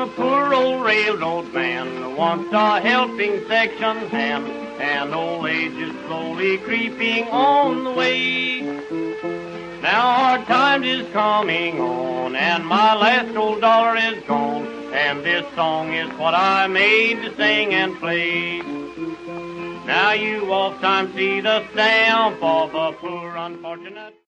a poor old railroad man wants a helping section hand, and old age is slowly creeping on the way. Now hard times is coming on, and my last old dollar is gone, and this song is what I made to sing and play. Now you oft-times see the stamp of a poor unfortunate